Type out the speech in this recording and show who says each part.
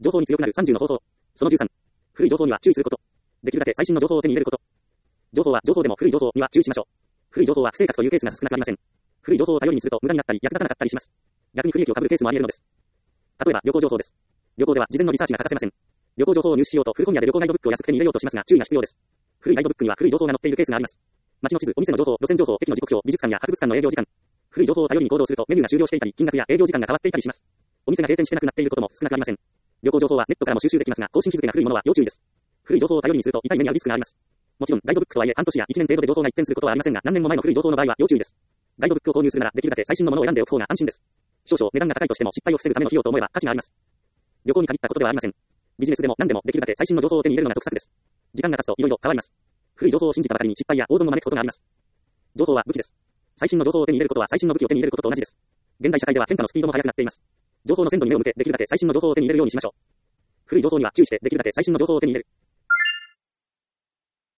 Speaker 1: 情報に強くなる30の方法。その13。古い情報には注意すること。できるだけ最新の情報を手に入れること。情報は情報でも古い情報には注意しましょう。古い情報は不正確というケースが少なくありません。古い情報を頼りにすると無駄になったり役立たなかったりします。逆に不利益を被るケースもあり得るのです。例えば旅行情報です。旅行では事前のリサーチが欠かせません。旅行情報を入手しようと古本屋で旅行ガイドブックを安く手に入れようとしますが注意が必要です。古いガイドブックには古い情報が載っているケースがあります。街の地図、お店の情報、路線情報、駅の時刻表、美術館や博物館の営業時間。古い情報を頼りに行動するとメニューが終了していたり、金額や営業時間が変わっていたりします。お店が閉店してなくなっていることも少なくありません。旅行情報はネットからも収集できますが、更新日付が古いものは要注意です。古い情報を頼りにすると痛い目に遭うリスクがあります。もちろんガイドブックとはいえ半年や1年程度で情報が一転することはありませんが、何年も前の古い情報の場合は要注意です。ガイドブックを購入するならできるだけ最新のものを選んでおく方が安心です。少々値段が高いとしても失敗を防ぐための費用と思えば価値があります。旅行に限ったことではありません。ビジネスでも何でもできるだけ最新の情報を手に入れるのが得策です。時間が経つと色々変わります。古い情報を信じたばかりに失敗や大損を招くことがあります。情報は武器です。最新の情報を手に入れることは最新の武器を手に入れることと同じです。現代社会では変化のスピードも速くなっています。情報の鮮度に目を向けできるだけ最新の情報を手に入れるようにしましょう。古い情報には注意してできるだけ最新の情報を手に入れる。